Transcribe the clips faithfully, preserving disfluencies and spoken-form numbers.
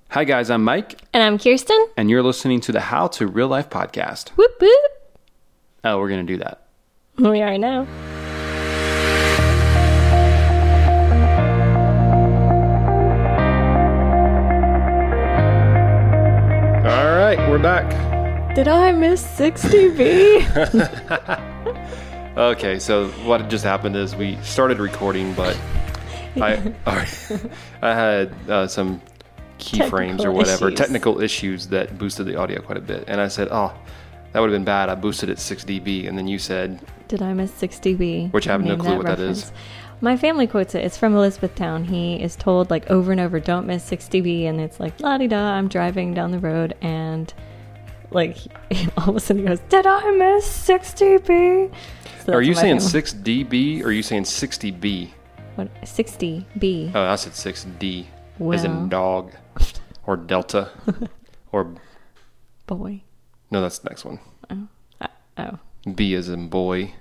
Hi guys, I'm Mike. And I'm Kirsten. And you're listening to the How to Real Life podcast. Whoop whoop. Oh, we're going to do that. We are now. All right, we're back. Did I miss sixty B? Okay, so what just happened is we started recording, but I I had uh, some keyframes or whatever, issues. technical issues that boosted the audio quite a bit. And I said, oh, that would have been bad. I boosted it six D B. And then you said... Did I miss sixty B? Which I have no Name clue that what reference. that is. My family quotes it. It's from Elizabethtown. He is told like over and over, don't miss sixty B. And it's like, la-di-da, I'm driving down the road and like all of a sudden he goes, did I miss sixty B? So Are you saying family. six D B or are you saying sixty B? What? sixty B. Oh, I said six D. Well. As in dog. Or Delta. Or... Boy. No, that's the next one. Oh. Uh, oh. B as in boy.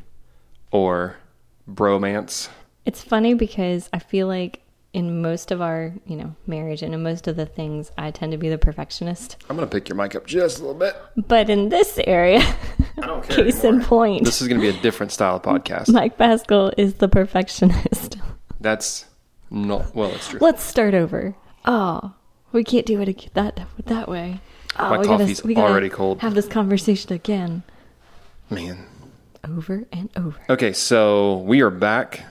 Or bromance. It's funny because I feel like in most of our, you know, marriage and in most of the things, I tend to be the perfectionist. I'm going to pick your mic up just a little bit. But in this area, I don't care case anymore. in point, This is going to be a different style of podcast. Mike Pascal is the perfectionist. That's not, well, it's true. Let's start over. Oh, we can't do it ag- that that way. Oh, My we coffee's gotta, we gotta already cold. Have this conversation again. Man. Over and over. Okay, so we are back.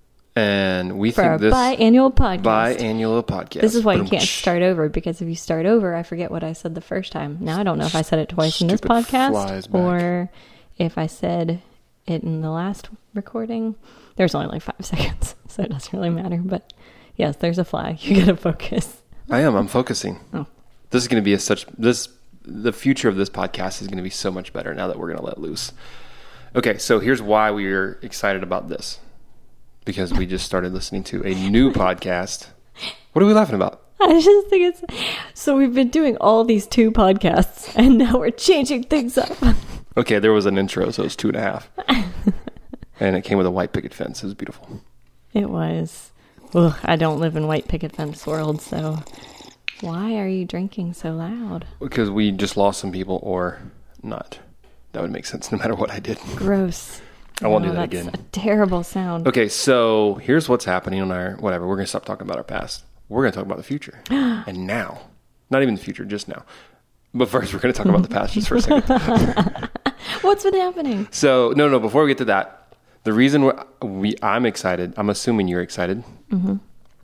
And we For think our this... biannual podcast. Biannual podcast. This is why you can't Boom-sh. start over, because if you start over, I forget what I said the first time. Now I don't know if I said it twice in this Stupid flies podcast back. or if I said it in the last recording. There's only like five seconds, so it doesn't really matter. But yes, there's a flag. You gotta focus. I am. I'm focusing. Oh. This is going to be a such... this. The future of this podcast is going to be so much better now that we're going to let loose. Okay, so here's why we're excited about this. Because we just started listening to a new podcast. What are we laughing about? I just think it's... So we've been doing all these two podcasts, and now we're changing things up. Okay, there was an intro, so it's two and a half. And it came with a white picket fence. It was beautiful. It was... Ugh, I don't live in white picket fence world, so... Why are you drinking so loud? Because we just lost some people or not. That would make sense no matter what I did. Gross. I won't Oh, do that that's again. a terrible sound. Okay, so here's what's happening on our... Whatever, we're going to stop talking about our past. We're going to talk about the future. And now. Not even the future, just now. But first, we're going to talk about the past just for a second. What's been happening? So, no, no, before we get to that, the reason we're, we I'm excited, I'm assuming you're excited, Mm-hmm.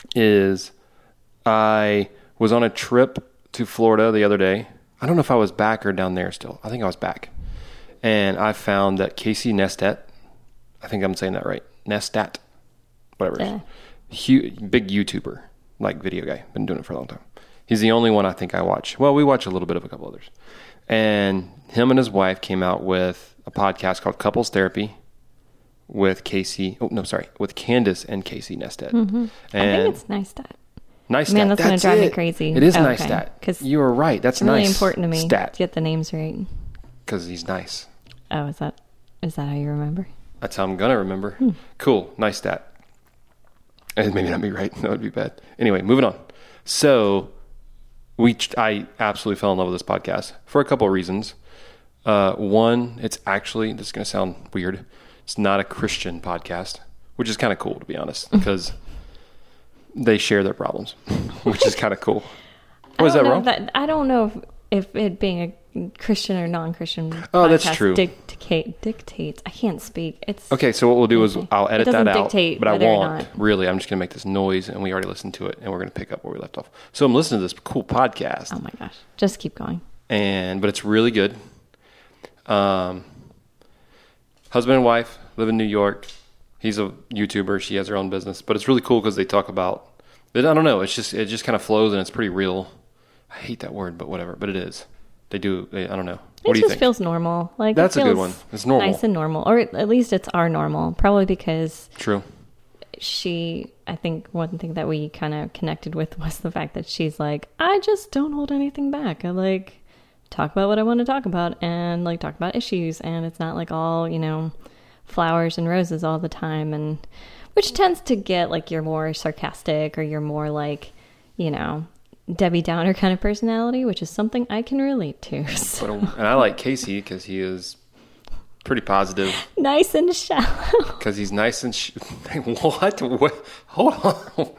is I was on a trip to Florida the other day. I don't know if I was back or down there still. I think I was back. And I found that Casey Neistat, I think I'm saying that right, Neistat, whatever it is, Yeah. Huge, big YouTuber, like video guy, been doing it for a long time. He's the only one I think I watch. Well, we watch a little bit of a couple others. And him and his wife came out with a podcast called Couples Therapy with Casey, oh, no, sorry, with Candace and Casey Neistat. Mm-hmm. I And think it's Neistat. Neistat. Man, that's, that's gonna drive it. me crazy. It is Okay, Neistat. 'cause You were right. That's It's really nice. important to me Stat. to get the names right. Because he's nice. Oh, is that is that how you remember? That's how I'm going to remember. Hmm. Cool. Nice stat. And maybe not be right. That would be bad. Anyway, moving on. So we, I absolutely fell in love with this podcast for a couple of reasons. Uh, one, it's actually, this is going to sound weird. It's not a Christian podcast, which is kind of cool, to be honest, because they share their problems, which is kind of cool. I Was don't that know wrong? That, I don't know if, if it being a Christian or non-Christian Oh, that's podcast true. Dictate, dictates. I can't speak. It's Okay, so what we'll do is Okay. I'll It edit doesn't that out, dictate but I whether or won't. not. Really, I'm just going to make this noise, and we already listened to it, and we're going to pick up where we left off. So I'm listening to this cool podcast, Oh my gosh! Just keep going. and but it's really good. Um, husband and wife live in New York. He's a YouTuber. She has her own business, but it's really cool because they talk about. I don't know. It's just it just kind of flows, and it's pretty real. I hate that word, but whatever. But it is. They do. They, I don't know. What it do you just think? feels normal. Like That's it a good feels one. It's normal. nice and normal, or at least it's our normal. Probably because True. she, I think one thing that we kind of connected with was the fact that she's like, I just don't hold anything back. I like talk about what I want to talk about and like talk about issues, and it's not like all, you know, flowers and roses all the time, and which tends to get like you're more sarcastic or you're more like, you know, Debbie Downer kind of personality, which is something I can relate to. So. But, and I like Casey because he is pretty positive. Nice and shallow. Because he's nice and... Sh- what? what? Hold on.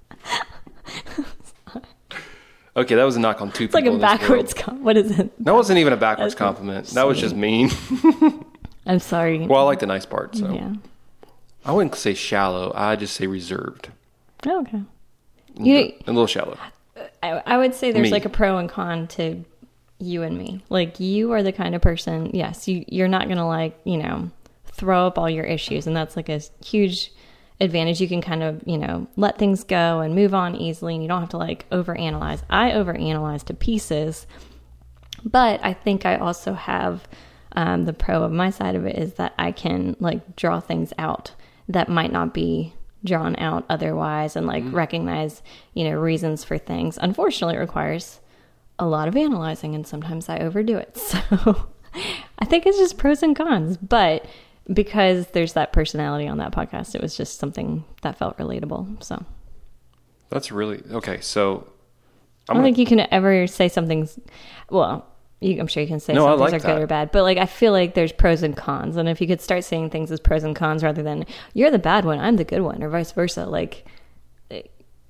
Okay, that was a knock on two it's people. It's like a backwards com- What is it? That wasn't even a backwards That's compliment. sweet. That was just mean. I'm sorry. Well, I like the nice part, so. Yeah. I wouldn't say shallow. I just say reserved. Oh, okay. You know, a little shallow. I, I would say there's Me. like a pro and con to you and me. Like, you are the kind of person, yes, you, you're not going to, like, you know, throw up all your issues. And that's like a huge advantage. You can kind of, you know, let things go and move on easily. And you don't have to, like, overanalyze. I overanalyze to pieces. But I think I also have um, the pro of my side of it is that I can, like, draw things out that might not be drawn out otherwise, and like mm-hmm. recognize, you know, reasons for things. Unfortunately, it requires a lot of analyzing, and sometimes I overdo it. So I think it's just pros and cons. But because there's that personality on that podcast, it was just something that felt relatable. So that's really okay. So I'm I don't gonna, think you can ever say something's well. You, I'm sure you can say no, some things like are that. good or bad, but like I feel like there's pros and cons, and if you could start saying things as pros and cons rather than you're the bad one, I'm the good one, or vice versa, like why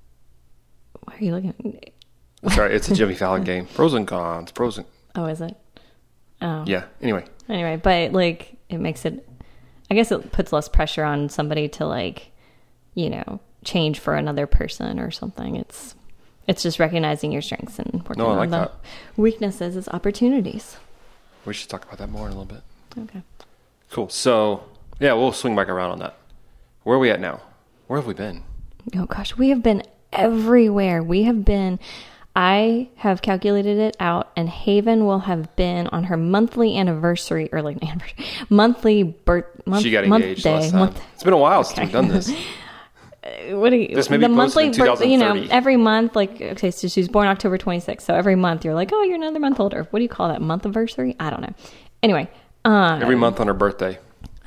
are you looking? Sorry, it's a Jimmy Fallon game. Pros and cons. Pros and oh, is it? Oh, yeah. Anyway, anyway, but like it makes it. I guess it puts less pressure on somebody to like, you know, change for another person or something. It's. It's just recognizing your strengths and working no, I on like the that. weaknesses as opportunities. We should talk about that more in a little bit. Okay. Cool. So, yeah, we'll swing back around on that. Where are we at now? Where have we been? Oh, gosh. We have been everywhere. We have been... I have calculated it out, and Haven will have been on her monthly anniversary, or like anniversary, monthly birth... Month, she got month engaged day, last time. month, it's been a while okay. since we've done this. What do you, this may be the monthly, in birth, you know, thirty. every month, like, okay, so she's born October twenty-sixth, so every month you're like, oh, you're another month older. What do you call that? Month anniversary? I don't know. Anyway. Um, every month on her birthday.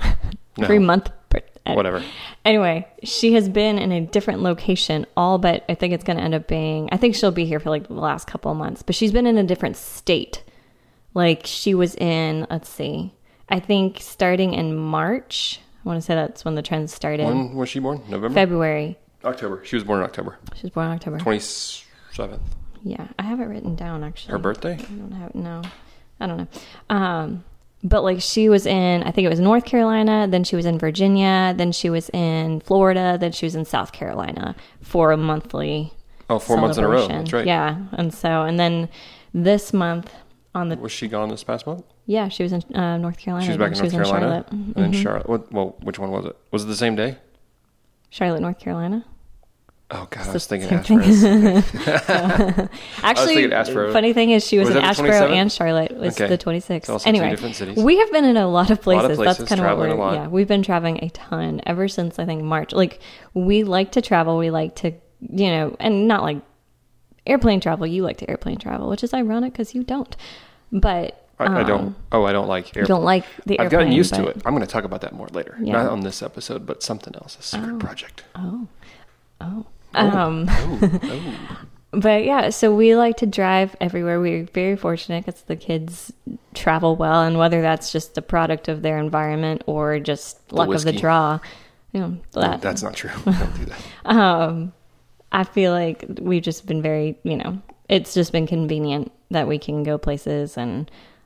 No. Every month. Whatever. Anyway, she has been in a different location, all but I think it's going to end up being, I think she'll be here for like the last couple of months, but she's been in a different state. Like she was in, let's see, I think starting in March. I want to say that's when the trend started. When was she born? November? February. October. She was born in October. She was born in October. twenty-seventh. Yeah. I have it written down, actually. Her birthday? I don't have, no. I don't know. Um, but like she was in, I think it was North Carolina, then she was in Virginia, then she was in Florida, then she was in South Carolina for a monthly Oh, four months in a row. That's right. Yeah. And so, and then this month on the... Was she gone this past month? Yeah, she was in uh, North Carolina. She was back in she North was Carolina? In Charlotte. And then mm-hmm. Charlotte. What, well, which one was it? Was it the same day? Charlotte, North Carolina. Oh, God, it's I was thinking Asheboro. so, Actually, thinking Asheboro. Funny thing is she was, was in Asheboro and Charlotte. It was okay. the twenty-sixth. Also anyway, two different cities. We have been in a lot of places. A lot of places That's kind of what we're, a lot. yeah, we've been traveling a ton ever since, I think, March. Like, we like to travel. We like to, you know, and not like airplane travel. You like to airplane travel, which is ironic because you don't. But... I, I don't. Oh, I don't like airplane. You don't like the airplane. I've gotten used but, to it. I'm going to talk about that more later. Yeah. Not on this episode, but something else. A secret oh. project. Oh. Oh. Oh. Um, oh. oh. But yeah, so we like to drive everywhere. We're very fortunate because the kids travel well, and whether that's just a product of their environment or just the luck whiskey. of the draw, you know, that, that's not true. Don't do that. Um, I feel like we've just been very, you know, it's just been convenient that we can go places, and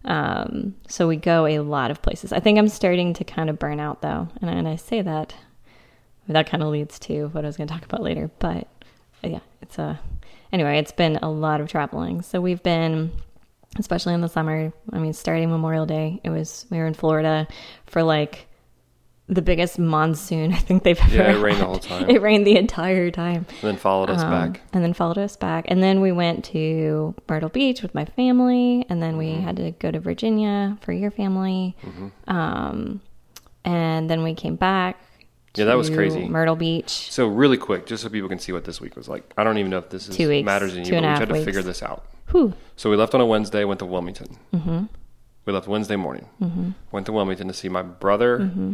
um, so we go a lot of places. I think I'm starting to kind of burn out though, and I, and I say that that kind of leads to what I was going to talk about later. But yeah, it's a anyway. It's been a lot of traveling. So we've been, especially in the summer. I mean, starting Memorial Day, it was we were in Florida for like the biggest monsoon I think they've ever Yeah, it had. rained the whole time. It rained the entire time. And then followed us um, back. And then followed us back. And then we went to Myrtle Beach with my family. And then we mm-hmm. had to go to Virginia for your family. Mm-hmm. Um, and then we came back. Yeah, that was crazy. Myrtle Beach. So really quick, just so people can see what this week was like. I don't even know if this is Two weeks, matters in you, two but and we a half tried to weeks. figure this out. Whew. So we left on a Wednesday, went to Wilmington. Mm-hmm. We left Wednesday morning. Mm-hmm. Went to Wilmington to see my brother Mm-hmm.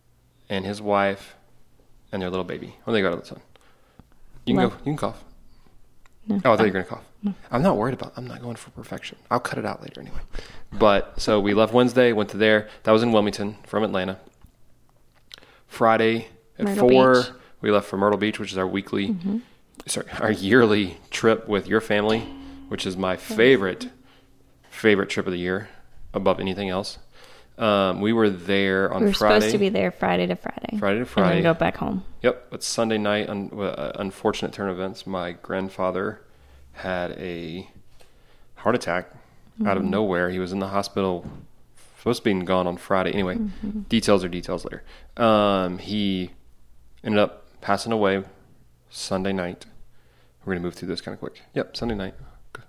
and his wife and their little baby. When they got out of the sun. You can Well- go. You can cough. No. Oh, I thought you were going to cough. No. I'm not worried about I'm not going for perfection. I'll cut it out later anyway. But so we left Wednesday, went to there. That was in Wilmington from Atlanta. Friday at Myrtle four, Beach. we left for Myrtle Beach, which is our weekly, Mm-hmm. sorry, our yearly trip with your family, which is my favorite, favorite trip of the year above anything else. Um, we were there on We were Friday. supposed to be there Friday to Friday. Friday to Friday. And then go back home. Yep. But Sunday night, un, uh, unfortunate turn of events, my grandfather had a heart attack mm-hmm. out of nowhere. He was in the hospital, supposed to be gone on Friday. Anyway, mm-hmm. details are details later. Um, he ended up passing away Sunday night. We're going to move through this kind of quick. Yep, Sunday night. Okay.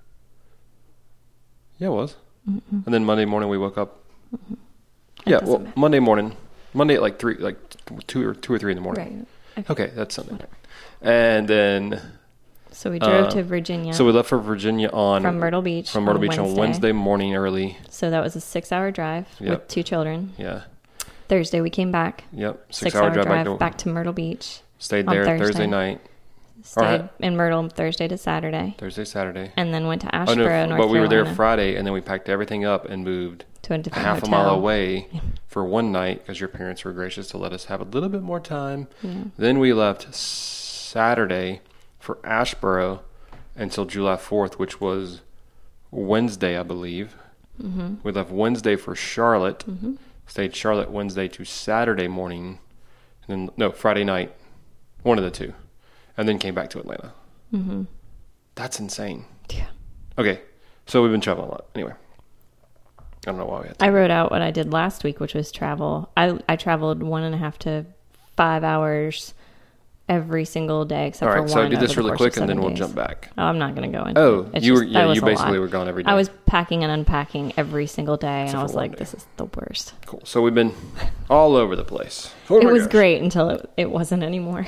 Yeah, it was. Mm-hmm. And then Monday morning we woke up. Mm-hmm. Yeah, well, matter. Monday morning, Monday at like three, like two or two or three in the morning. Right. Okay, okay that's Sunday night. And then, so we drove uh, to Virginia. So we left for Virginia on from Myrtle Beach from Myrtle on Beach Wednesday. on Wednesday morning early. So that was a six-hour drive yep. with two children. Yeah. Thursday we came back. Yep, six-hour six-hour drive, drive back to, back to Myrtle Beach. Stayed there Thursday. Thursday night. Stayed right. in Myrtle Thursday to Saturday. Thursday, Saturday. And then went to Asheboro, oh, no, North Carolina. But we were there Friday, and then we packed everything up and moved to a different half hotel. a mile away for one night because your parents were gracious to let us have a little bit more time. Yeah. Then we left Saturday for Asheboro until July fourth, which was Wednesday, I believe. Mm-hmm. We left Wednesday for Charlotte. Mm-hmm. Stayed Charlotte Wednesday to Saturday morning. And then, no, Friday night. One of the two. And then came back to Atlanta. Mm-hmm. That's insane. Yeah. Okay. So we've been traveling a lot. Anyway. I don't know why we had to. I wrote out what I did last week, which was travel. I, I traveled one and a half to five hours every single day except All right, for one. so do this over the really course of quick and then we'll days. jump back. Oh, I'm not going to go into Oh, it. It's you just, were yeah, was you a basically lot. were gone every day. I was packing and unpacking every single day, Except and I was like, day. this is the worst. Cool. So we've been all over the place. Oh it was gosh. great until it, it wasn't anymore.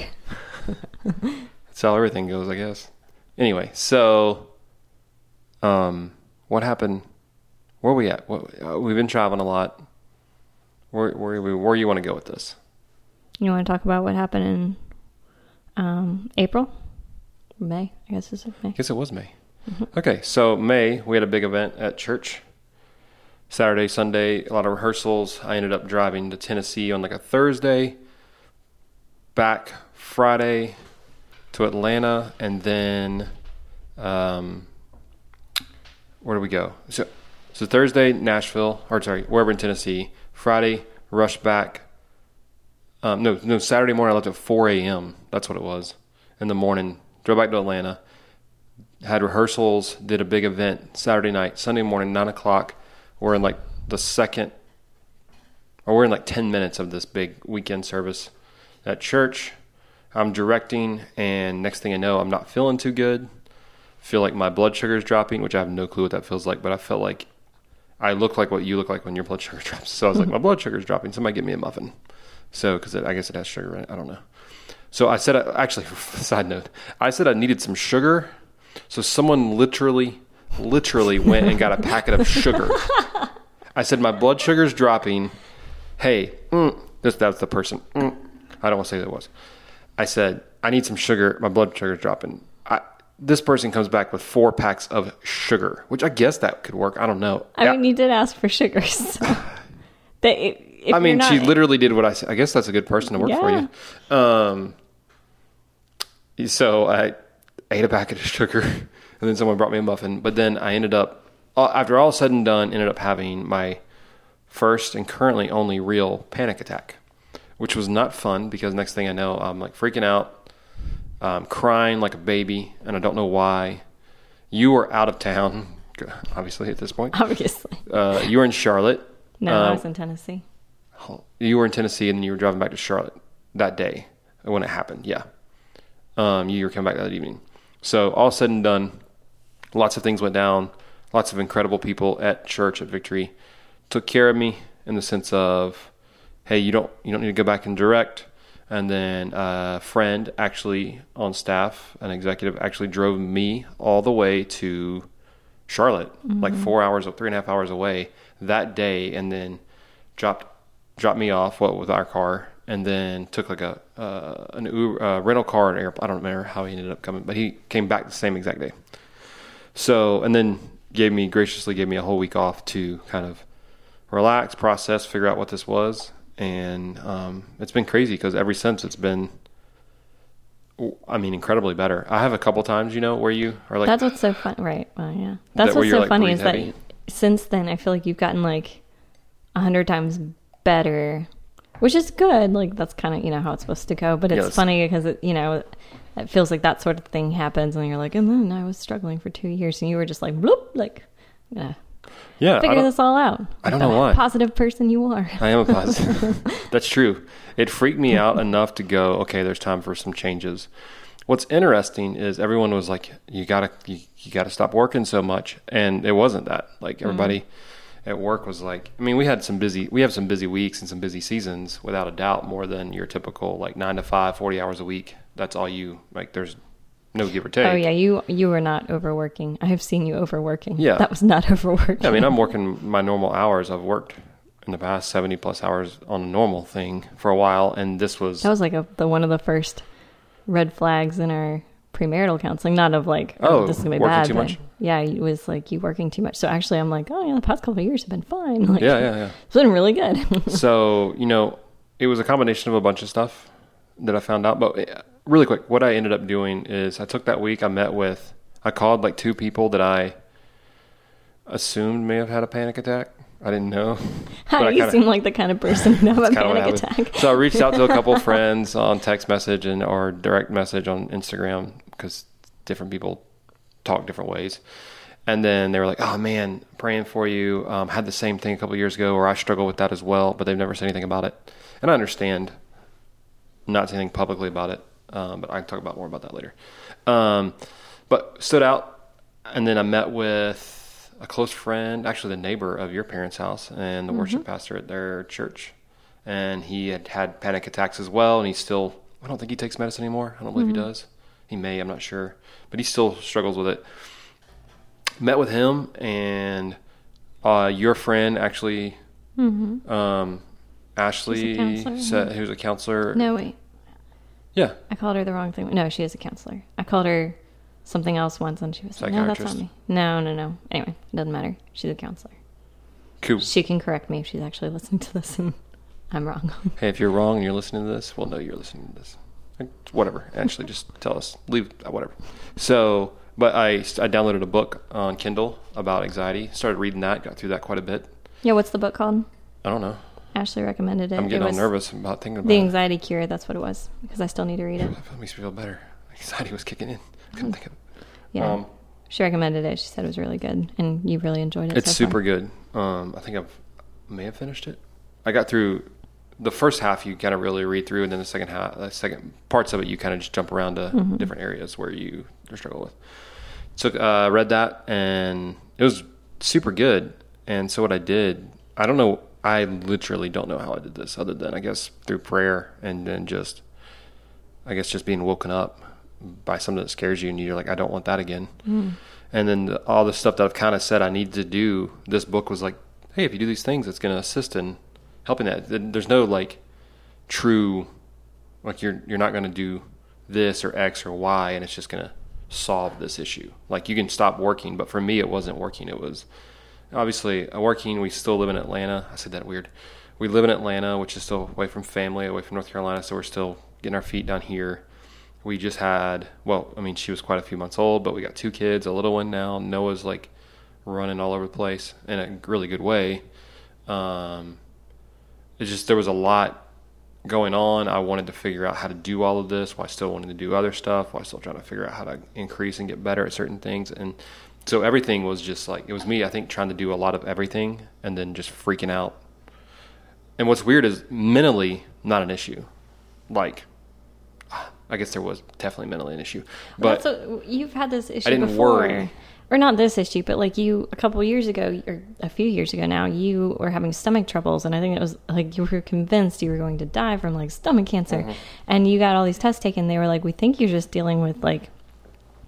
That's how everything goes, I guess. Anyway, so um, what happened? Where are we at? What, uh, we've been traveling a lot. Where where where you want to go with this? You want to talk about what happened in um, April? May, I guess it's May. I guess it was May. Mm-hmm. Okay, so May, we had a big event at church. Saturday, Sunday, a lot of rehearsals. I ended up driving to Tennessee on like a Thursday, back Friday to Atlanta, and then um, where do we go? So, so Thursday, Nashville, or sorry, wherever in Tennessee. Friday, rushed back. Um, no, no, Saturday morning I left at four a.m. That's what it was. In the morning, drove back to Atlanta, had rehearsals, did a big event Saturday night. Sunday morning, nine o'clock, we're in like the second, or we're in like ten minutes of this big weekend service at church. I'm directing, and next thing I know, I'm not feeling too good. Feel like my blood sugar is dropping, which I have no clue what that feels like, but I felt like I look like what you look like when your blood sugar drops. So I was like, my blood sugar is dropping. Somebody get me a muffin. So, because I guess it has sugar in it. I don't know. So I said, actually, side note, I said I needed some sugar. So someone literally, literally went and got a packet of sugar. I said, my blood sugar is dropping. Hey, mm, this, that's the person. Mm, I don't want to say who it was. I said, I need some sugar. My blood sugar is dropping. I, this person comes back with four packs of sugar, which I guess that could work. I don't know. I yeah. mean, you did ask for sugar. So they, if I mean, not, she literally did what I said. I guess that's a good person to work yeah. for you. Um, so I ate a packet of sugar, and then someone brought me a muffin. But then I ended up, after all said and done, ended up having my first and currently only real panic attack, which was not fun because next thing I know, I'm like freaking out, um, crying like a baby, and I don't know why. You were out of town, obviously, at this point. Obviously. Uh, you were in Charlotte. No, um, I was in Tennessee. You were in Tennessee, and then you were driving back to Charlotte that day when it happened. Yeah. Um, you were coming back that evening. So all said and done, lots of things went down. Lots of incredible people at church at Victory took care of me in the sense of, hey, you don't you don't need to go back and direct. And then a friend actually on staff, an executive, actually drove me all the way to Charlotte, mm-hmm. like four hours or three and a half hours away that day, and then dropped dropped me off what with our car and then took like a uh, an Uber, uh, rental car and airplane. I don't remember how he ended up coming, but he came back the same exact day. So, and then gave me, graciously gave me a whole week off to kind of relax, process, figure out what this was. And um, it's been crazy because ever since it's been, I mean, incredibly better. I have a couple times, you know, where you are like... That's what's so fun. Right. Well, yeah. That's that what's so like, funny is heavy. that since then, I feel like you've gotten like a hundred times better, which is good. Like that's kind of, you know, how it's supposed to go. But it's yes. funny because, it, you know, it feels like that sort of thing happens and you're like, and then I was struggling for two years and you were just like, bloop, like, yeah. Yeah, Figure this all out. I don't the know why. Positive person you are. I am a positive. That's true. It freaked me out enough to go, okay, there's time for some changes. What's interesting is everyone was like, you gotta, you, you gotta stop working so much. And it wasn't that. Like everybody mm-hmm. at work was like, I mean, we had some busy, we have some busy weeks and some busy seasons without a doubt, more than your typical like nine to five, forty hours a week. That's all you, like there's no give or take. Oh yeah, you you were not overworking. I have seen you overworking. Yeah, that was not overworking. I mean, I'm working my normal hours. I've worked in the past seventy plus hours on a normal thing for a while, and this was that was like a, the one of the first red flags in our premarital counseling. Not of like, oh, oh this is gonna be working bad. Too but much? Yeah, it was like you working too much. So actually, I'm like, oh yeah, the past couple of years have been fine. Like, yeah, yeah, yeah. It's been really good. So you know, it was a combination of a bunch of stuff that I found out, but. Really quick, what I ended up doing is I took that week, I met with, I called like two people that I assumed may have had a panic attack. I didn't know. How do you kinda, seem like the kind of person to have a panic attack? So I reached out to a couple of friends on text message and or direct message on Instagram because different people talk different ways. And then they were like, oh man, praying for you. Um, had the same thing a couple of years ago or I struggle with that as well, but they've never said anything about it. And I understand not saying anything publicly about it. Um, but I can talk about more about that later. Um, but stood out, and then I met with a close friend, actually the neighbor of your parents' house, and the mm-hmm. worship pastor at their church. And he had had panic attacks as well, and he still, I don't think he takes medicine anymore. I don't believe mm-hmm. he does. He may, I'm not sure. But he still struggles with it. Met with him, and uh, your friend actually, mm-hmm. um, Ashley, said, who's a counselor. No, wait. Yeah. I called her the wrong thing. No, she is a counselor. I called her something else once and she was like, no, that's not me. No, no, no. Anyway, it doesn't matter. She's a counselor. Cool. She can correct me if she's actually listening to this and I'm wrong. Hey, if you're wrong and you're listening to this, we'll know you're listening to this. Whatever. Actually, just tell us. Leave, whatever. So, but I, I downloaded a book on Kindle about anxiety. Started reading that. Got through that quite a bit. Yeah, what's the book called? I don't know. Ashley recommended it. I'm getting it all nervous about thinking about The it. Anxiety Cure, that's what it was, because I still need to read it. That makes me feel better. Anxiety was kicking in. I couldn't think of it. Yeah. Um, she recommended it. She said it was really good, and you really enjoyed it. It's so super far. good. Um, I think I've may have finished it. I got through the first half. You kind of really read through, and then the second half, the second parts of it, you kind of just jump around to mm-hmm. different areas where you struggle with. So uh, read that, and it was super good. And so what I did, I don't know. I literally don't know how I did this, other than I guess through prayer and then just, I guess just being woken up by something that scares you, and you're like, I don't want that again. Mm. And then the, all the stuff that I've kind of said I need to do, this book was like, hey, if you do these things, it's going to assist in helping that. There's no like true, like you're you're not going to do this or X or Y, and it's just going to solve this issue. Like you can stop working, but for me, it wasn't working. It was obviously working. We still live in Atlanta. I said that weird. We live in Atlanta, which is still away from family, away from North Carolina, so we're still getting our feet down here. We just had, well, I mean, she was quite a few months old, but we got two kids, a little one now. Noah's like running all over the place in a really good way. Um, it's just, there was a lot going on. I wanted to figure out how to do all of this while I still wanted to do other stuff, while I still trying to figure out how to increase and get better at certain things. And so everything was just like, it was me, I think, trying to do a lot of everything and then just freaking out. And what's weird is mentally not an issue. Like, I guess there was definitely mentally an issue, but well, a, you've had this issue I didn't before, worry. Or not this issue, but like you a couple of years ago, or a few years ago now, you were having stomach troubles, and I think it was like you were convinced you were going to die from like stomach cancer, mm-hmm. and you got all these tests taken. They were like, we think you're just dealing with like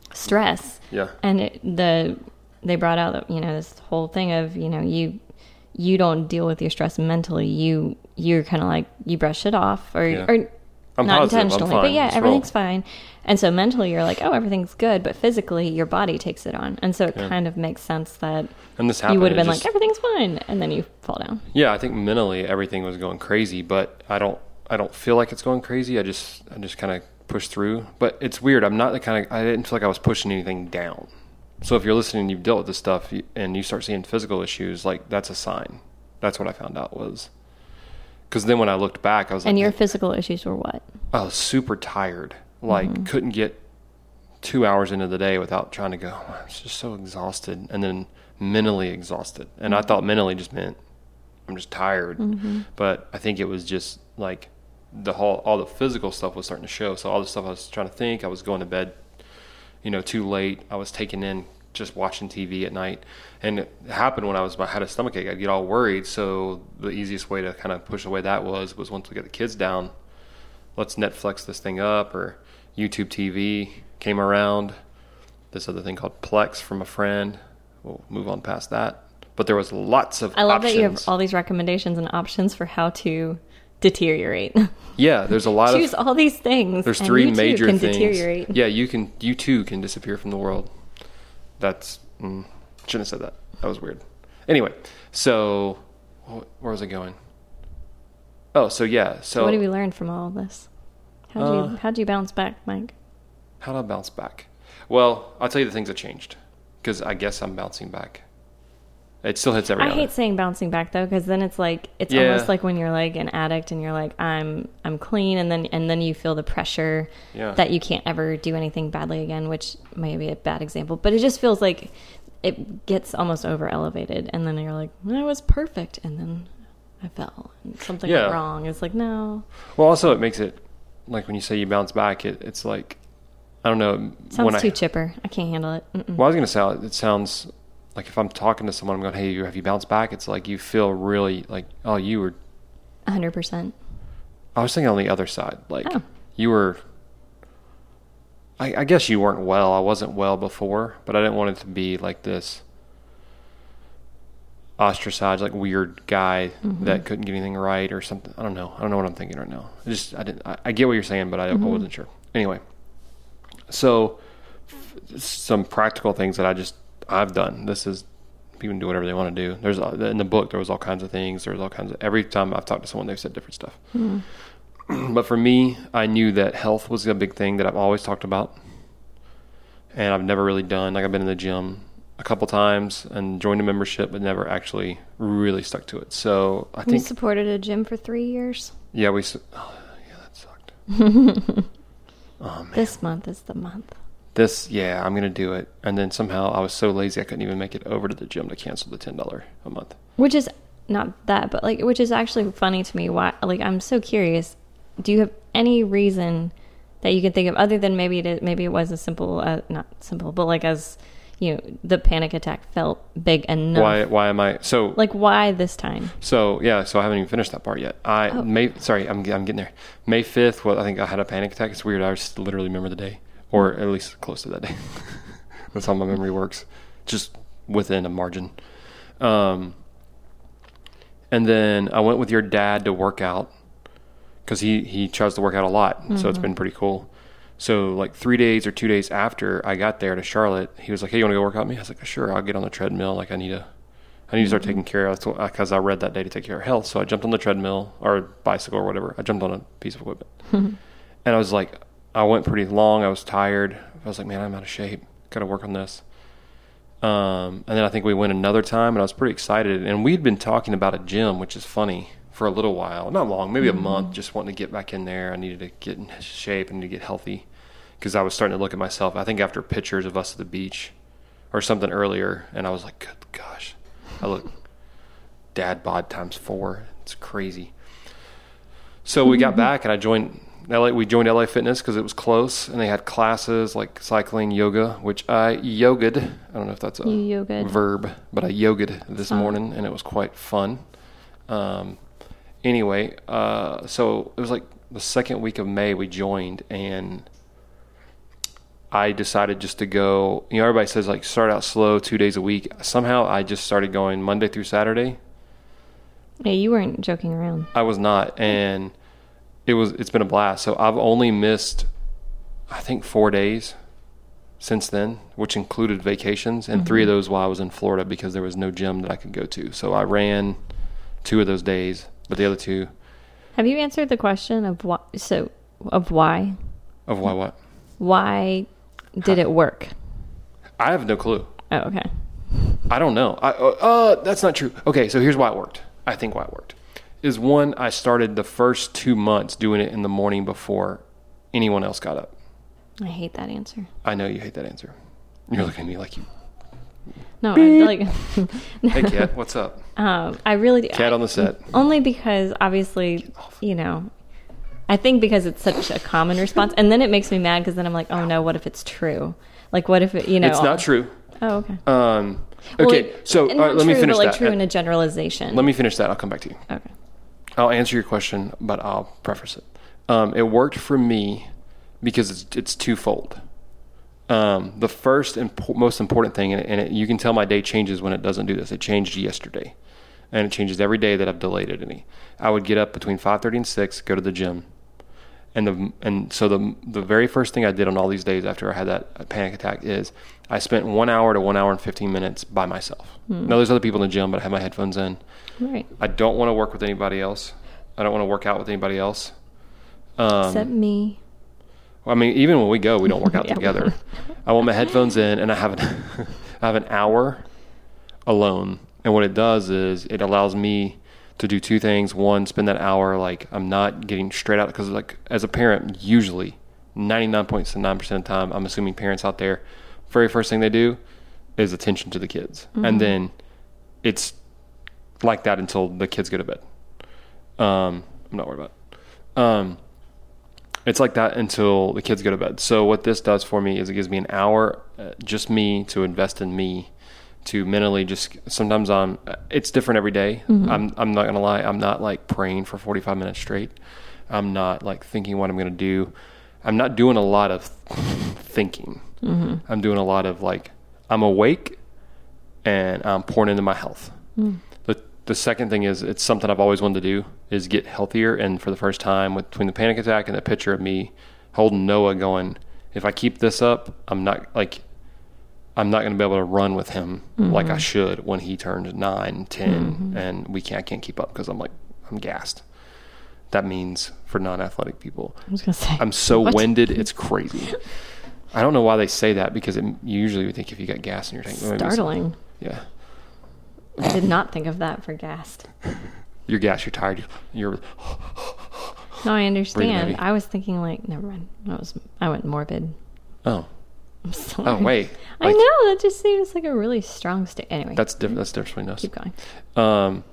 stress. Yeah, and it, the they brought out you know this whole thing of you know you you don't deal with your stress mentally. You you're kind of like you brush it off, or Yeah. or I'm not positive. I'm intentionally, fine. but yeah, Just everything's roll. fine. And so mentally, you're like, oh, everything's good, but physically, your body takes it on, and so it Yeah. kind of makes sense that And this happened. you would have it been just- like, everything's fine, and then you fall down. Yeah, I think mentally everything was going crazy, but I don't I don't feel like it's going crazy. I just I just kind of push through. But it's weird. I'm not the kind of I didn't feel like I was pushing anything down. So if you're listening and you've dealt with this stuff you- and you start seeing physical issues, like that's a sign. That's what I found out was. Because then when I looked back, I was And like, your physical issues were what? I was super tired. Like Mm-hmm. couldn't get two hours into the day without trying to go. I was just so exhausted, and then mentally exhausted. And I thought mentally just meant I'm just tired. Mm-hmm. But I think it was just like the whole all the physical stuff was starting to show. So all the stuff I was trying to think, I was going to bed, you know, too late. I was taking in just watching T V at night, and it happened when I was I had a stomach ache. I'd get all worried. So the easiest way to kind of push away that was was once we get the kids down, let's Netflix this thing up, or YouTube T V came around. This other thing called Plex from a friend. We'll move on past that. But there was lots of I love options. that you have all these recommendations and options for how to deteriorate. Yeah, there's a lot Choose of all these things. there's and three you too major can things. deteriorate. Yeah, you can you too can disappear from the world. That's mm, shouldn't have said that. That was weird. Anyway, so wh- where was I going? Oh, so yeah, so So what have you learned from all of this? How'd Uh, you how'd you bounce back, Mike? how do I bounce back? Well, I'll tell you the things that changed, because I guess I'm bouncing back. It still hits every I now hate and then. saying bouncing back though, because then it's like it's Yeah. almost like when you're like an addict and you're like I'm I'm clean, and then and then you feel the pressure Yeah. that you can't ever do anything badly again, which may be a bad example, but it just feels like it gets almost over elevated, and then you're like I was perfect, and then I fell and something Yeah. went wrong. It's like no, Well, also it makes it like when you say you bounce back, it, it's like I don't know. sounds when too I, chipper. I can't handle it. Mm-mm. Well, I was gonna say it sounds like if I'm talking to someone, I'm going, "Hey, have you bounced back?" It's like you feel really like, "Oh, you were." A hundred percent. I was thinking on the other side, like Oh. you were. I, I guess you weren't well. I wasn't well before, but I didn't want it to be like this ostracized, like weird guy Mm-hmm. that couldn't get anything right or something. I don't know. I don't know what I'm thinking right now. I just I didn't. I, I get what you're saying, but I, Mm-hmm. I wasn't sure. Anyway, so f- some practical things that I just I've done. This is people can do whatever they want to do. There's uh, in the book there was all kinds of things. There's all kinds of every time I've talked to someone they've said different stuff. Mm-hmm. But for me, I knew that health was a big thing that I've always talked about, and I've never really done. Like I've been in the gym a couple times and joined a membership, but never actually really stuck to it. So I You think supported a gym for three years. yeah we s- oh, yeah that sucked. Oh man. This month is the month. This, yeah, I'm going to do it. And then somehow I was so lazy I couldn't even make it over to the gym to cancel the ten dollars a month. Which is not that, but like, which is actually funny to me. Why? Like, I'm so curious. Do you have any reason that you can think of other than maybe it maybe it was as simple, uh, not simple, but like as you know, the panic attack felt big enough. Why Why am I so Like, why this time? so yeah, so I haven't even finished that part yet. I Oh. May sorry, I'm I'm getting there. May fifth, well I think I had a panic attack. It's weird. I just literally remember the day, or at least close to that day. That's how my memory works. Just within a margin. Um and then I went with your dad to work out, because he, he tries to work out a lot. Mm-hmm. So it's been pretty cool. So like three days or two days after I got there to Charlotte, he was like, "Hey, you want to go work out with me?" I was like, "Sure, I'll get on the treadmill. Like I need to, I need to start Mm-hmm. taking care of it," because I read that day to take care of health. So I jumped on the treadmill or bicycle or whatever. I jumped on a piece of equipment, and I was like, I went pretty long. I was tired. I was like, "Man, I'm out of shape. Got to work on this." Um, and then I think we went another time, and I was pretty excited. And we'd been talking about a gym, which is funny, for a little while. Not long, maybe Mm-hmm. a month, just wanting to get back in there. I needed to get in shape and to get healthy, because I was starting to look at myself, I think after pictures of us at the beach or something earlier, and I was like, good gosh, I look dad bod times four. It's crazy. So we got back, and I joined L A. We joined L A Fitness because it was close, and they had classes like cycling, yoga, which I yoga'd. I don't know if that's a You yoga'd. verb, but I yoga'd this Fun. morning, and it was quite fun. Um, anyway, uh, so it was like the second week of May we joined, and I decided just to go. You know, everybody says like start out slow, two days a week. Somehow I just started going Monday through Saturday, Yeah, you weren't joking around. I was not, and it was. It's been a blast. So I've only missed, I think, four days since then, which included vacations, and mm-hmm. three of those while I was in Florida because there was no gym that I could go to. So I ran two of those days, but the other two. Have you answered the question of why? So of why? Of why what? Why did it work? I have no clue. Oh, okay. I don't know. I, uh, uh, that's not true. Okay, so here's why it worked. I think why it worked is one, I started the first two months doing it in the morning before anyone else got up. I hate that answer. I know you hate that answer. You're looking at me like you. No, I, like. Hey, Kat, what's up? Um, I really do. Kat on the set. Only because obviously, you know, I think because it's such a common response, and then it makes me mad because then I'm like, oh no, what if it's true? Like, what if it, you know? It's not true. Oh, okay. Um, okay, well, so uh, let true, me finish but like that. True in a generalization. Let me finish that. I'll come back to you. Okay. I'll answer your question, but I'll preface it. Um, it worked for me because it's, it's twofold. Um, the first and impo- most important thing, and, it, and it, you can tell my day changes when it doesn't do this. It changed yesterday, and it changes every day that I've delayed it any. I would get up between five thirty and six, go to the gym. And the and so the the very first thing I did on all these days after I had that panic attack is I spent one hour to one hour and fifteen minutes by myself. Hmm. Now there's other people in the gym, but I have my headphones in. Right. I don't want to work with anybody else. I don't want to work out with anybody else. Um, Except me. Well, I mean, even when we go, we don't work out yeah. together. I want my headphones in, and I have an I have an hour alone. And what it does is it allows me to do two things. One, spend that hour like I'm not getting straight out, because like as a parent, usually ninety-nine point nine percent of the time, I'm assuming parents out there, very first thing they do is attention to the kids. Mm-hmm. And then it's like that until the kids go to bed. Um, I'm not worried about it. Um, it's like that until the kids go to bed. So what this does for me is it gives me an hour, uh, just me, to invest in me, to mentally just, sometimes I'm, it's different every day. Mm-hmm. I'm, I'm not going to lie. I'm not like praying for forty-five minutes straight. I'm not like thinking what I'm going to do. I'm not doing a lot of thinking. Mm-hmm. I'm doing a lot of like, I'm awake and I'm pouring into my health. Mm. The, the second thing is, it's something I've always wanted to do, is get healthier. And for the first time, with, between the panic attack and the picture of me holding Noah going, if I keep this up, I'm not like, I'm not going to be able to run with him mm-hmm. like I should when he turns nine, ten, mm-hmm. and we can't, I can't keep up because I'm like, I'm gassed. That means for non-athletic people. I was going to say. I'm so what? winded, it's crazy. I don't know why they say that, because it, you usually would think if you got gas in your tank. Startling. Yeah. I did not think of that for gassed. You're gassed, you're tired, you're... No, I understand. I was thinking like, never mind. I was, I went morbid. Oh. I'm sorry. Oh, wait. I like, know. That just seems like a really strong state. Anyway. That's different. That's different between us. Keep going. Um,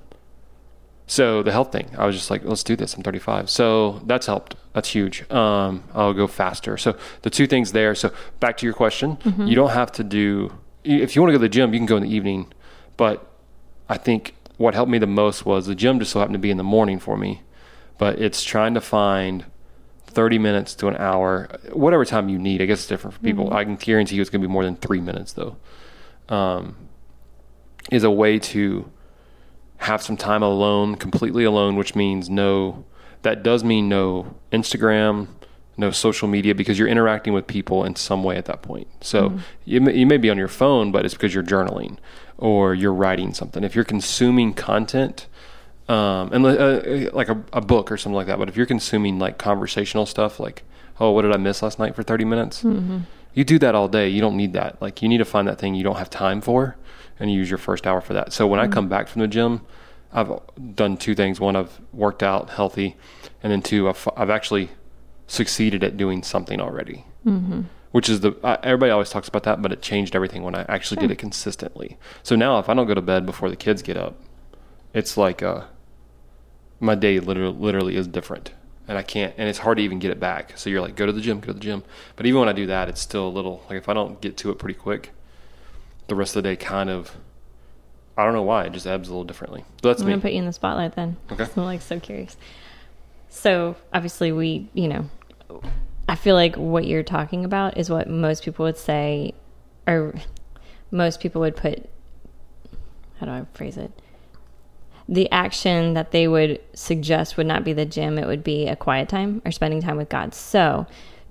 so the health thing, I was just like, let's do this. I'm thirty-five. So that's helped. That's huge. Um, I'll go faster. So the two things there. So back to your question, mm-hmm. you don't have to do, if you want to go to the gym, you can go in the evening. But I think what helped me the most was the gym just so happened to be in the morning for me. But it's trying to find thirty minutes to an hour, whatever time you need. I guess it's different for people. Mm-hmm. I can guarantee you it's going to be more than three minutes though. Um, is a way to have some time alone, completely alone, which means no, that does mean no Instagram, no social media, because you're interacting with people in some way at that point. So mm-hmm. you, may, you may be on your phone, but it's because you're journaling or you're writing something. If you're consuming content, Um, and uh, like a, a book or something like that. But if you're consuming like conversational stuff, like, oh, what did I miss last night for thirty minutes? Mm-hmm. You do that all day. You don't need that. Like, you need to find that thing you don't have time for, and you use your first hour for that. So when mm-hmm. I come back from the gym, I've done two things. One, I've worked out healthy, and then two, I've, I've actually succeeded at doing something already. Mm-hmm. Which is the, uh, everybody always talks about that, but it changed everything when I actually sure. did it consistently. So now if I don't go to bed before the kids get up, it's like uh, my day literally, literally is different, and I can't, and it's hard to even get it back. So you're like, go to the gym, go to the gym. But even when I do that, it's still a little, like if I don't get to it pretty quick, the rest of the day kind of, I don't know why, it just ebbs a little differently. So that's I'm me. I'm going to put you in the spotlight then. Okay. I'm like so curious. So obviously we, you know, I feel like what you're talking about is what most people would say, or most people would put, how do I phrase it? the action that they would suggest would not be the gym. It would be a quiet time or spending time with God. So,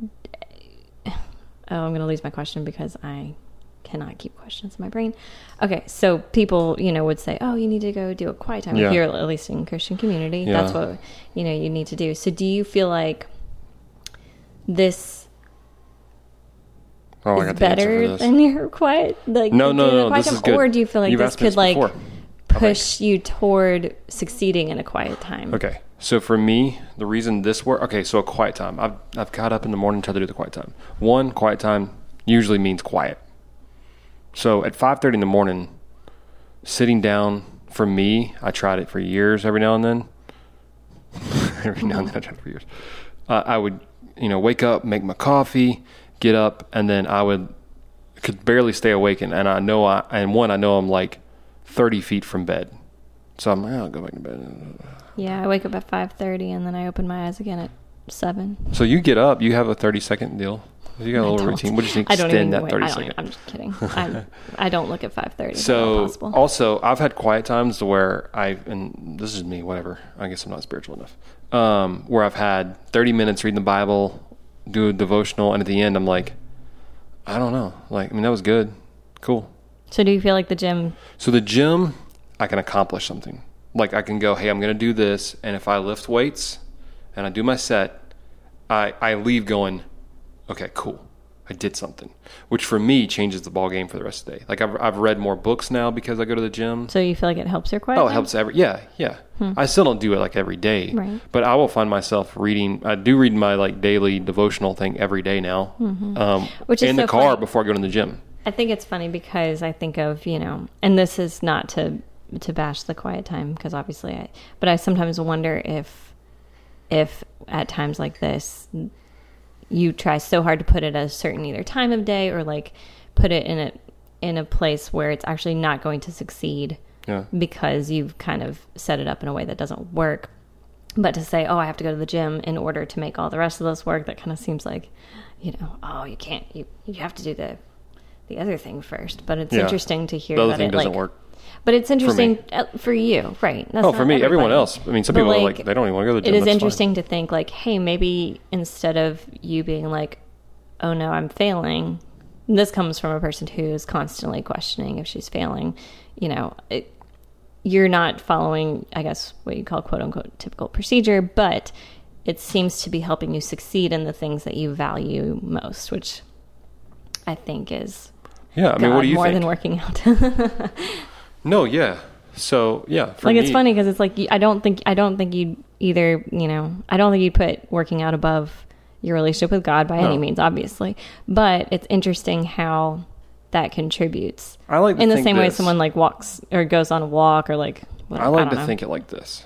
oh, I'm going to lose my question because I cannot keep questions in my brain. Okay, so people, you know, would say, oh, you need to go do a quiet time. Yeah. If you're at least in Christian community, Yeah. that's what, you know, you need to do. So do you feel like this Oh, I is got the answer for better this. than your quiet? Like, No, no, doing a no, quiet this time? is good. Or do you feel like You've this asked me could this like before, I think. push you toward succeeding in a quiet time? Okay, so for me, the reason this work. Okay, so a quiet time. I've I've got up in the morning, tried to do the quiet time. One, quiet time usually means quiet. So at five thirty in the morning, sitting down for me, I tried it for years. Every now and then, every now and then I tried it for years. Uh, I would, you know, wake up, make my coffee, get up, and then I would could barely stay awake. And, and I know I and one I know I'm like thirty feet from bed, so I'm like, I'll go back to bed. Yeah, I wake up at five thirty and then I open my eyes again at seven. So you get up, you have a thirty second deal. You got a I little don't. routine. We'll just I don't extend even that wait, thirty I don't, second. I'm just kidding. I I don't look at five thirty. So possible. also, I've had quiet times to where I and this is me, whatever. I guess I'm not spiritual enough. Um, where I've had thirty minutes reading the Bible, do a devotional, and at the end, I'm like, I don't know. Like, I mean, that was good, cool. So do you feel like the gym? So the gym, I can accomplish something. Like I can go, hey, I'm going to do this, and if I lift weights and I do my set, I I leave going, okay, cool. I did something, which for me changes the ball game for the rest of the day. Like I've I've read more books now because I go to the gym. So you feel like it helps your quiet Oh, it time? helps every yeah yeah. Hmm. I still don't do it like every day, Right. but I will find myself reading. I do read my like daily devotional thing every day now, mm-hmm. um, Which is in so the car funny. before I go to the gym. I think it's funny because I think of, you know, and this is not to to bash the quiet time because obviously I, but I sometimes wonder if if at times like this you try so hard to put it at a certain either time of day or like put it in a in a place where it's actually not going to succeed Yeah. because you've kind of set it up in a way that doesn't work. But to say, oh, I have to go to the gym in order to make all the rest of this work, that kind of seems like, you know, oh, you can't, you you have to do the the other thing first. But it's Yeah. interesting to hear The other that thing it doesn't like, work. but it's interesting me. uh, for you, right? That's Oh, not for me, everyone everybody. else. I mean, some But, people are like, like they don't even want to go to the It gym. is That's interesting to think like, hey, maybe instead of you being like, oh no, I'm failing. And this comes from a person who is constantly questioning if she's failing. You know, it, you're not following, I guess, what you call quote unquote typical procedure, but it seems to be helping you succeed in the things that you value most, which I think is Fine. Yeah, I mean, God, what do you more think? than working out. No, yeah. So yeah, for like me, it's funny because it's like you- I don't think I don't think you either. You know, I don't think you put working out above your relationship with God by No. any means, obviously. But it's interesting how that contributes. I like to in the think same way this. someone like walks or goes on a walk or like. Well, I like don't to know. think it like this.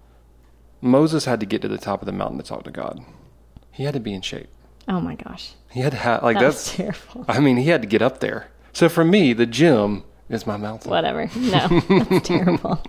Moses had to get to the top of the mountain to talk to God. He had to be in shape. Oh my gosh, He had to have like that was that's. terrible. I mean, he had to get up there. So for me, the gym is my mountain. Whatever. No, that's terrible.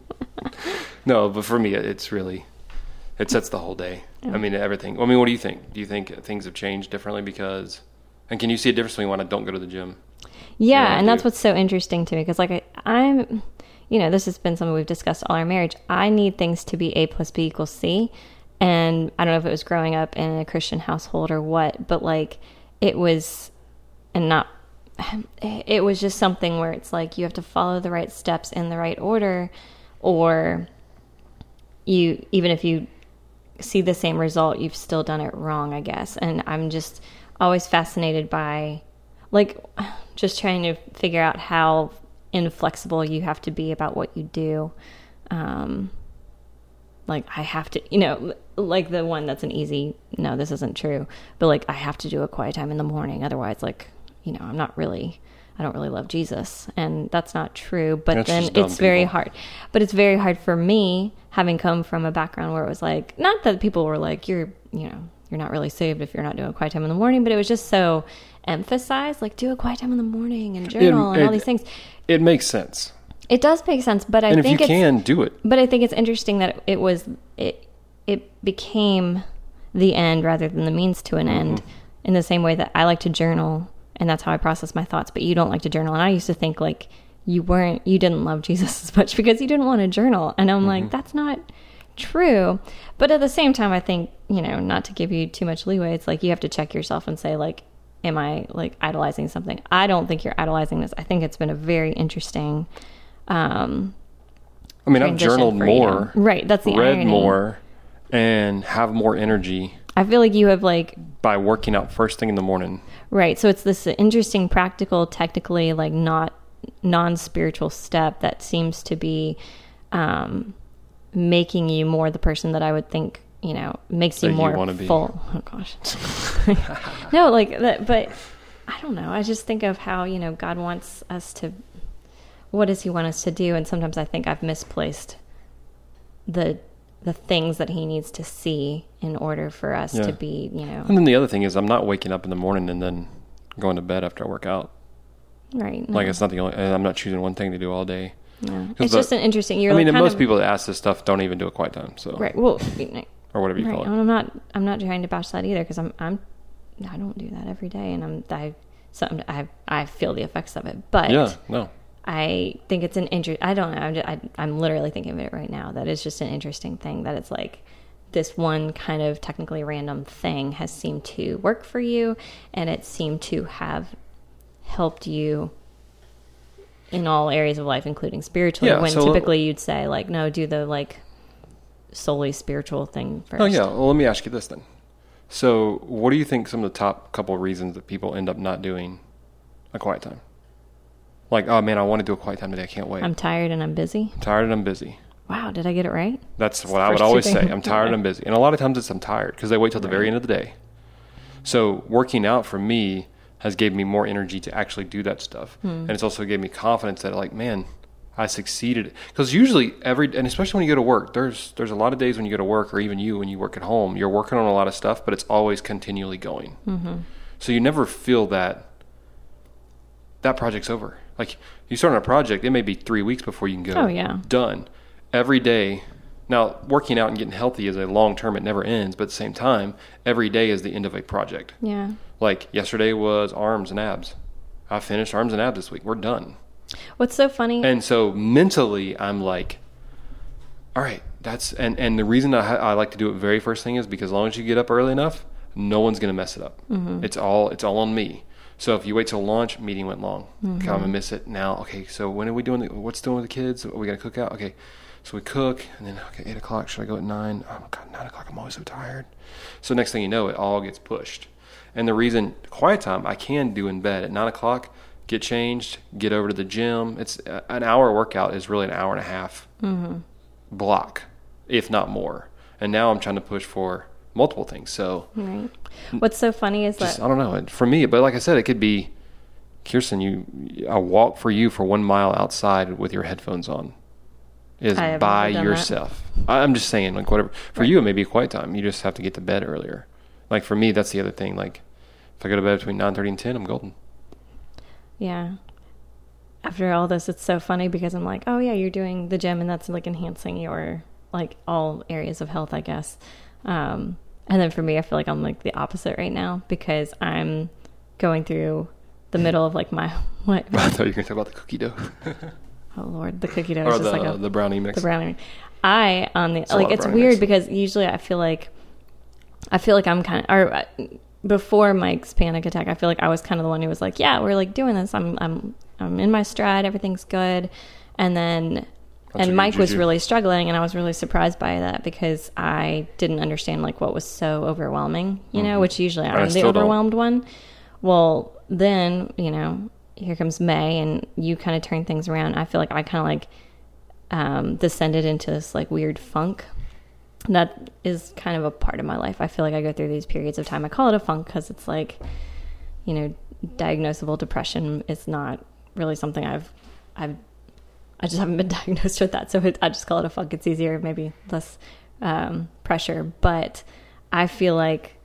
No, but for me, it's really, it sets the whole day. I mean, everything. I mean, what do you think? Do you think things have changed differently because, and can you see a difference between when I don't go to the gym? Yeah, Yeah, I and that's do. what's so interesting to me because, like, I, I'm, you know, this has been something we've discussed all our marriage. I need things to be A plus B equals C, and I don't know if it was growing up in a Christian household or what, but like, it was, and not, it was just something where it's like you have to follow the right steps in the right order, or you, even if you see the same result, you've still done it wrong, I guess. And I'm just always fascinated by, like, just trying to figure out how inflexible you have to be about what you do. Um, like, I have to, you know, like the one that's an easy, no, this isn't true, but like, I have to do a quiet time in the morning. Otherwise, like, you know, I'm not really, I don't really love Jesus. And that's not true. But That's then just dumb it's very people. hard. But it's very hard for me, having come from a background where it was like, not that people were like, you're, you know, you're not really saved if you're not doing a quiet time in the morning, but it was just so emphasized, like, do a quiet time in the morning and journal It- and all it- these things. It makes sense. It does make sense, but I And if think you it's, can, do it. but I think it's interesting that it was, it, it became the end rather than the means to an end, Mm-hmm. in the same way that I like to journal and that's how I process my thoughts, but you don't like to journal. And I used to think like you weren't, you didn't love Jesus as much because you didn't want to journal. And I'm mm-hmm. like, that's not true. But at the same time, I think, you know, not to give you too much leeway, it's like you have to check yourself and say, like, am I like idolizing something? I don't think you're idolizing this. I think it's been a very interesting um I mean, I've journaled more. You. Right, that's the read irony. more and have more energy. I feel like you have like by working out first thing in the morning. Right. So it's this interesting, practical, technically like not non-spiritual step that seems to be um making you more the person that I would think, you know, makes you that more you full. Oh gosh. No, like that, but I don't know. I just think of how, you know, God wants us to, what does he want us to do? And sometimes I think I've misplaced the the things that he needs to see in order for us yeah. to be, you know. And then the other thing is I'm not waking up in the morning and then going to bed after I work out. Right. No. Like it's not the only, I'm not choosing one thing to do all day. No. It's the, just an interesting, you're I mean, like and most of, people that ask this stuff don't even do it quiet time. So. Right. Well, or whatever you right. call it. And I'm not, I'm not trying to bash that either because I'm, I'm, I don't do that every day. And I'm, I, something I, I feel the effects of it, but yeah, no. I think it's an interest. I don't know. I'm, just, I, I'm literally thinking of it right now. That it's just an interesting thing that it's like this one kind of technically random thing has seemed to work for you, and it seemed to have helped you in all areas of life, including spiritually. Yeah, when so typically you'd say like, no, do the like solely spiritual thing first. Oh yeah. Well, let me ask you this then. So, what do you think some of the top couple of reasons that people end up not doing a quiet time? Like, oh man, I want to do a quiet time today. I can't wait. I'm tired and I'm busy. I'm tired and I'm busy. Wow, did I get it right? That's, That's what I would always say. I'm tired and I'm busy. And a lot of times it's I'm tired because they wait till the right. very end of the day. So working out for me has gave me more energy to actually do that stuff. Hmm. And it's also gave me confidence that like, man, I succeeded. Because usually every, and especially when you go to work, there's there's a lot of days when you go to work, or even you when you work at home, you're working on a lot of stuff, but it's always continually going. Mm-hmm. So you never feel that that project's over. Like you start on a project, it may be three weeks before you can go. Oh, yeah. Done. Every day. Now, working out and getting healthy is a long term. It never ends. But at the same time, every day is the end of a project. Yeah. Like yesterday was arms and abs. I finished arms and abs this week. We're done. What's so funny? And so mentally, I'm like, all right, that's, and, and the reason I, I like to do it very first thing is because as long as you get up early enough, no one's going to mess it up. Mm-hmm. It's all, it's all on me. So if you wait till lunch, meeting went long. Mm-hmm. Okay, I'm going to miss it now. Okay, so when are we doing, the, what's doing with the kids? Are we going to cook out? Okay, so we cook, and then, okay, eight o'clock, should I go at nine? Oh, God, nine o'clock, I'm always so tired. So next thing you know, it all gets pushed. And the reason, quiet time, I can do in bed at nine o'clock, get changed, get over to the gym. It's uh, an hour workout is really an hour and a half mm-hmm. block, if not more. And now I'm trying to push for multiple things. So, right. What's so funny is just, that I don't know, for me, but like I said, it could be, Kirsten, you a walk for you for one mile outside with your headphones on is by yourself. That. I'm just saying, like whatever. For right. you, it may be a quiet time. You just have to get to bed earlier. Like for me, that's the other thing. Like if I go to bed between nine thirty and ten, I'm golden. Yeah. After all this, it's so funny because I'm like, oh yeah, you're doing the gym and that's like enhancing your like all areas of health, I guess. Um, and then for me, I feel like I'm like the opposite right now because I'm going through the middle of like my what? I thought you were going to talk about the cookie dough. Oh Lord, the cookie dough or is just the, like a, the brownie mix. The brownie. I on the it's like it's weird mix. Because usually I feel like I feel like I'm kind of or uh, before Mike's panic attack, I feel like I was kind of the one who was like, yeah, we're like doing this. I'm I'm I'm in my stride. Everything's good. And then That's and Mike was really struggling, and I was really surprised by that because I didn't understand like what was so overwhelming, you mm-hmm. know, which usually I'm the overwhelmed don't. one. Well, then, you know, here comes May and you kind of turn things around. I feel like I kind of like um, descended into this like weird funk. That is kind of a part of my life. I feel like I go through these periods of time. I call it a funk because it's like, you know, diagnosable depression is not really something I've, I've, I just haven't been diagnosed with that. So it, I just call it a funk. It's easier, maybe less um, pressure. But I feel like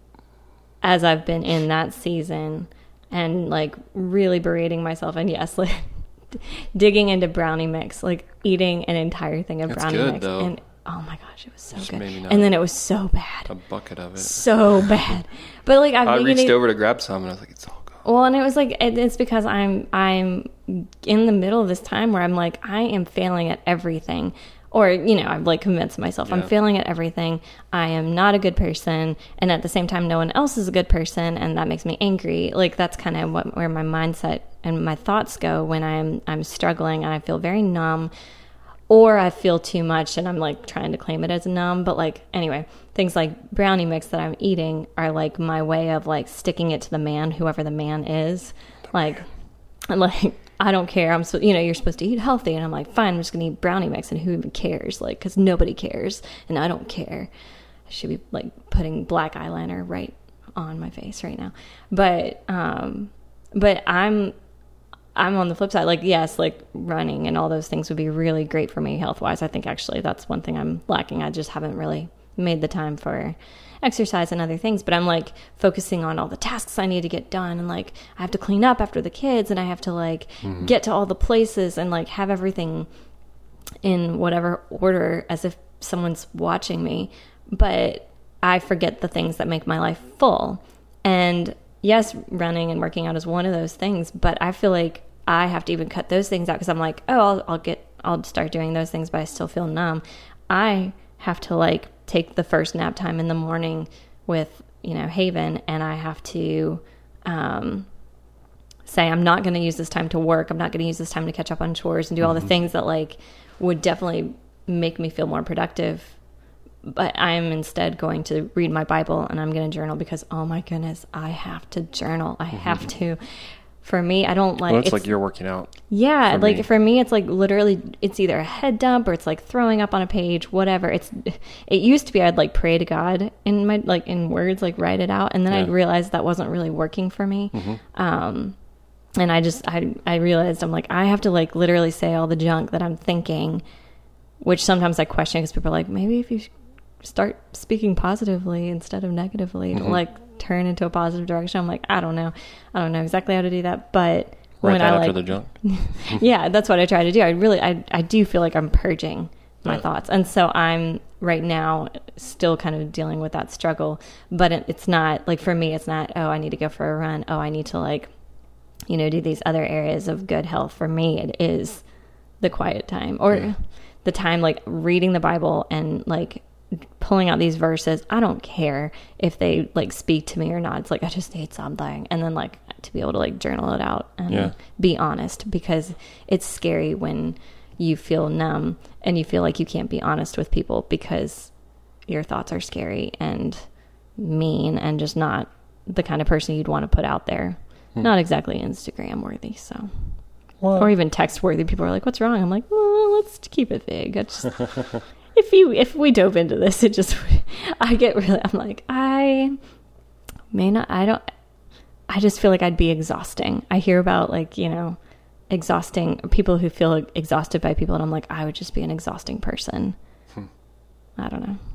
as I've been in that season and like really berating myself, and yes, like digging into brownie mix, like eating an entire thing of That's brownie good, mix. Though. And oh my gosh, it was so Just good. And then it was so bad. A bucket of it. So bad. But like I've I reached to, over to grab some and I was like, it's all gone. Well, and it was like, it, it's because I'm, I'm in the middle of this time where I'm like, I am failing at everything. Or, you know, I've like convinced myself yeah. I'm failing at everything. I am not a good person. And at the same time, no one else is a good person. And that makes me angry. Like, that's kind of what, where my mindset and my thoughts go when I'm, I'm struggling and I feel very numb, or I feel too much and I'm like trying to claim it as numb. But like, anyway, things like brownie mix that I'm eating are like my way of like sticking it to the man, whoever the man is. Like, I'm like, I don't care. I'm so, you know, you're supposed to eat healthy. And I'm like, fine, I'm just going to eat brownie mix. And who even cares? Like, because nobody cares. And I don't care. I should be like putting black eyeliner right on my face right now. But, um, but I'm, I'm on the flip side. Like, yes, like running and all those things would be really great for me health wise. I think actually that's one thing I'm lacking. I just haven't really made the time for exercise and other things, but I'm like focusing on all the tasks I need to get done, and like I have to clean up after the kids, and I have to like mm-hmm. get to all the places and like have everything in whatever order as if someone's watching me. But I forget the things that make my life full. And yes, running and working out is one of those things, but I feel like I have to even cut those things out because I'm like, oh, I'll, I'll get, I'll start doing those things, but I still feel numb. I have to like take the first nap time in the morning with, you know, Haven, and I have to um, say I'm not going to use this time to work. I'm not going to use this time to catch up on chores and do all the things that like would definitely make me feel more productive. But I'm instead going to read my Bible, and I'm going to journal because, oh my goodness, I have to journal. I have to. For me, I don't like... Well, it's, it's like you're working out. Yeah, for like me. For me, it's like literally, it's either a head dump or it's like throwing up on a page, whatever. It's. It used to be I'd like pray to God in my, like in words, like write it out. And then yeah. I realized that wasn't really working for me. Mm-hmm. Um, and I just, I, I realized I'm like, I have to like literally say all the junk that I'm thinking, which sometimes I question because people are like, maybe if you start speaking positively instead of negatively mm-hmm. to like turn into a positive direction. I'm like, I don't know. I don't know exactly how to do that. But Write when that I after like, the junk. yeah, that's what I try to do. I really, I, I do feel like I'm purging my yeah. thoughts. And so I'm right now still kind of dealing with that struggle, but it, it's not like, for me, it's not, oh, I need to go for a run. Oh, I need to like, you know, do these other areas of good health. For me, it is the quiet time or yeah. the time, like reading the Bible and like pulling out these verses. I don't care if they like speak to me or not. It's like, I just need something. And then like to be able to like journal it out and yeah. be honest, because it's scary when you feel numb and you feel like you can't be honest with people because your thoughts are scary and mean and just not the kind of person you'd want to put out there. Hmm. Not exactly Instagram worthy. So, what? Or even text worthy. People are like, what's wrong? I'm like, well, let's keep it vague. I just, if you, if we dove into this, it just, I get really, I'm like, I may not, I don't, I just feel like I'd be exhausting. I hear about like, you know, exhausting people who feel exhausted by people. And I'm like, I would just be an exhausting person. Hmm. I don't know.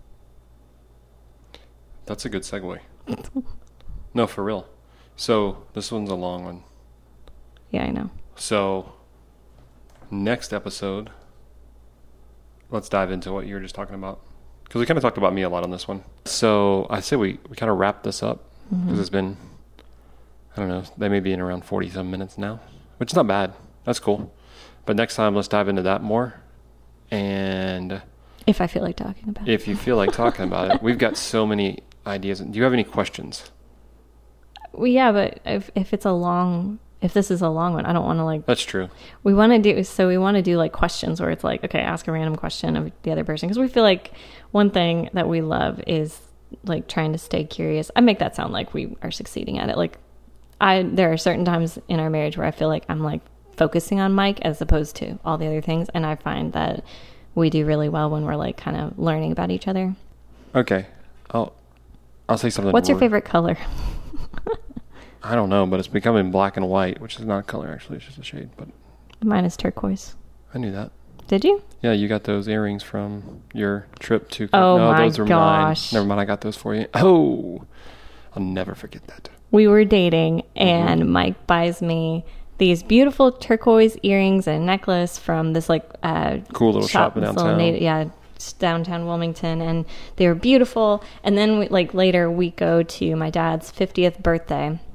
That's a good segue. No, for real. So this one's a long one. Yeah, I know. So next episode, let's dive into what you were just talking about. Because we kind of talked about me a lot on this one. So I say we, we kind of wrap this up because mm-hmm. it's been, I don't know, they may be in around forty some minutes now, which is not bad. That's cool. But next time, let's dive into that more. And if I feel like talking about it. If you feel like talking about it. We've got so many ideas. Do you have any questions? Well, yeah, but if if it's a long, if this is a long one, I don't want to like. That's true. We want to do so. We want to do like questions where it's like, okay, ask a random question of the other person, because we feel like one thing that we love is like trying to stay curious. I make that sound like we are succeeding at it. Like, I there are certain times in our marriage where I feel like I'm like focusing on Mike as opposed to all the other things, and I find that we do really well when we're like kind of learning about each other. Okay, I'll I'll say something. What's more. your favorite color? I don't know, but it's becoming black and white, which is not a color, actually. It's just a shade. But mine is turquoise. I knew that. Did you? Yeah, you got those earrings from your trip to... Oh, no, my those are gosh. Mine. Never mind, I got those for you. Oh, I'll never forget that. We were dating, and mm-hmm. Mike buys me these beautiful turquoise earrings and a necklace from this, like... Uh, cool little shop, shop in downtown. Native, yeah, downtown Wilmington, and they were beautiful. And then, we, like, later, we go to my dad's fiftieth birthday.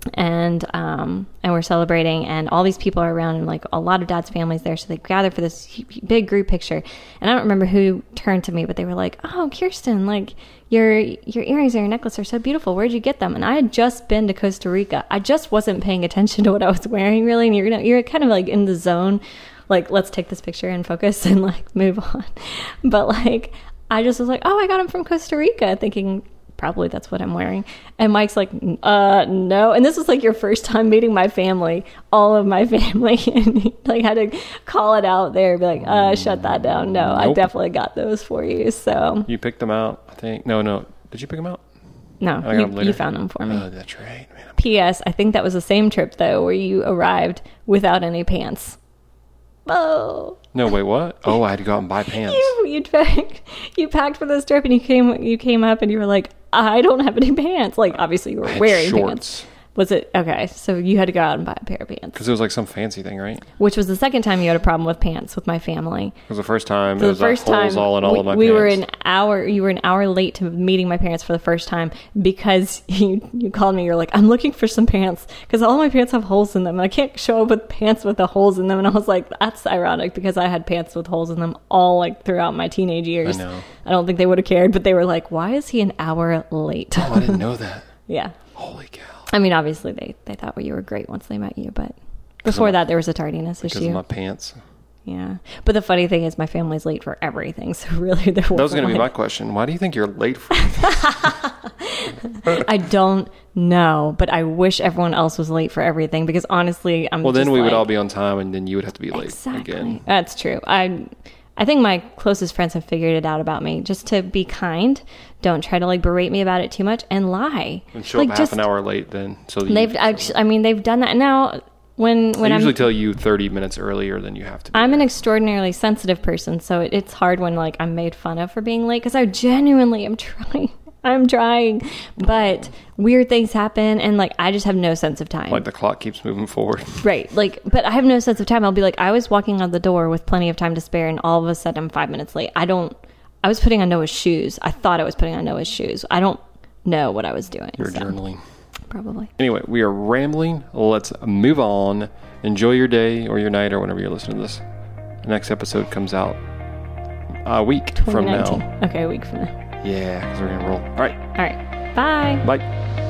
and um, and we're celebrating, and all these people are around, and like a lot of Dad's families there, so they gather for this big group picture. And I don't remember who turned to me, but they were like, "Oh, Kirsten, like your your earrings and your necklace are so beautiful. Where'd you get them?" And I had just been to Costa Rica. I just wasn't paying attention to what I was wearing really, and you're gonna, you're kind of like in the zone, like let's take this picture and focus and like move on. But like I just was like, "Oh, I got them from Costa Rica," thinking probably that's what I'm wearing. And Mike's like, uh, no. And this was like your first time meeting my family, all of my family. And he like had to call it out there, be like, uh, shut that down. No, nope. I definitely got those for you. So you picked them out, I think. No, no. Did you pick them out? No, you, you found them for me. Oh, that's right. Man, P S. I think that was the same trip though, where you arrived without any pants. Oh. No, wait, what? Oh, I had to go out and buy pants. You you packed you packed for this trip, and you came you came up and you were like, I don't have any pants. Like obviously you were wearing shorts. Pants. Was it okay? So you had to go out and buy a pair of pants because it was like some fancy thing, right? Which was the second time you had a problem with pants with my family. It was the first time. So it was the first like holes time all in all we, of my we pants. were an hour. You were an hour late to meeting my parents for the first time because you you called me. You're like, I'm looking for some pants because all my pants have holes in them, and I can't show up with pants with the holes in them. And I was like, that's ironic because I had pants with holes in them all like throughout my teenage years. I know. I don't think they would have cared, but they were like, why is he an hour late? Oh, I didn't know that. Yeah. Holy cow. I mean, obviously they, they thought well, you were great once they met you, but before my, that there was a tardiness because issue. Because of my pants. Yeah. But the funny thing is my family's late for everything, so really there was That was going to be my question. Why do you think you're late for everything? I don't know, but I wish everyone else was late for everything because honestly, I'm Well, then just we like, would all be on time and then you would have to be late exactly. again. That's true. I I think my closest friends have figured it out about me. Just to be kind, don't try to like berate me about it too much, and lie. And show like, up half just, an hour late then. So they've actually, I mean, they've done that now. When when I usually I'm, tell you thirty minutes earlier than you have to be. I'm there. an extraordinarily sensitive person, so it, it's hard when like I'm made fun of for being late because I genuinely am trying. I'm trying, but weird things happen, and like I just have no sense of time. Like the clock keeps moving forward. Right, like, but I have no sense of time. I'll be like, I was walking out the door with plenty of time to spare, and all of a sudden I'm five minutes late. I don't. I was putting on Noah's shoes. I thought I was putting on Noah's shoes. I don't know what I was doing. You're so. journaling. Probably. Anyway, we are rambling. Let's move on. Enjoy your day or your night or whenever you're listening to this. The next episode comes out a week from now. Okay, a week from now. Yeah, because we're going to roll. All right. All right. Bye. Bye.